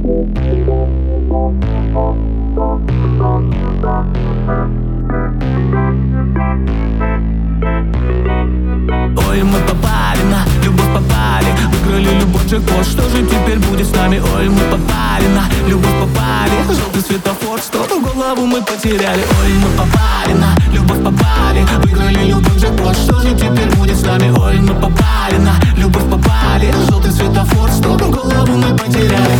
Ой, мы попали на любовь, попали, выиграли любовь, джекпот. Что же теперь будет с нами? Ой, мы попали на любовь, попали, желтый светофор, что-то голову мы потеряли. Ой, мы попали на любовь, попали, выиграли любовь, джекпот. Что же теперь будет с нами? Ой, мы попали на любовь, попали, желтый светофор, что-то голову мы потеряли.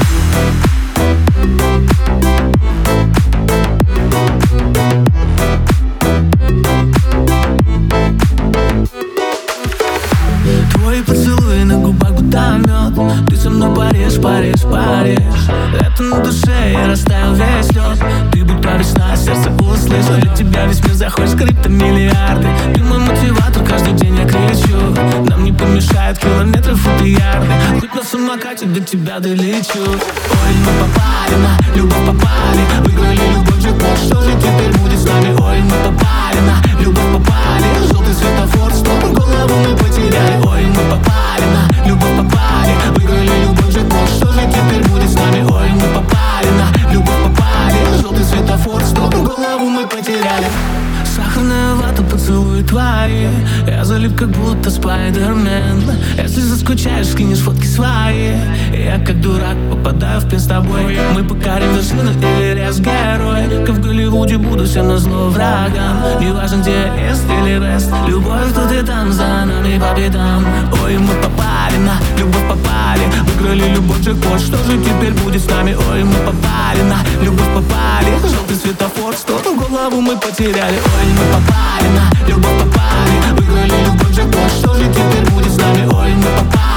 Твои поцелуи на губах будто мед. Ты со мной паришь, паришь, паришь. Это на душе, я растаял весь лед. Ты будто весна, сердце услышал. Для тебя весь мир заходит скрипто миллиарды. Ты мой мотиватор, каждый день я кричу. Нам не помешает километров и ярды. Хоть на самокате до тебя долечу. Ой, мы попали на любовь, попали, выиграли любовь, джекпот. Что же теперь будет с нами? Ой, мы попали на любовь, попали, желтый светофор, стоп, голову мы потеряли. Ой, мы попали на любовь, попали, выиграли любовь, джекпот. Что же теперь будет с нами? Ой, мы попали на любовь, попали, желтый светофор, стоп, голову мы потеряли. Сахарная вата, поцелуи твои. Я залип, как будто Спайдермен. Если заскучаешь, скинешь фотки свои. Я как дурак попадаю в плен с тобой. Мы покорим вершину Эверест, герой. Как в Голливуде буду всем назло врагам. Неважно где эст или вест. Любовь тут и там, за нами по пятам. Ой, мы попали на любовь, попали, выиграли любовь, джекпот. Что же теперь будет с нами? Ой, мы попали на любовь, попали, желтый светофор, что-то голову мы потеряли. Ой, мы попали на любовь, попали, выиграли любовь, джекпот. Что же теперь будет с нами? Ой, мы попали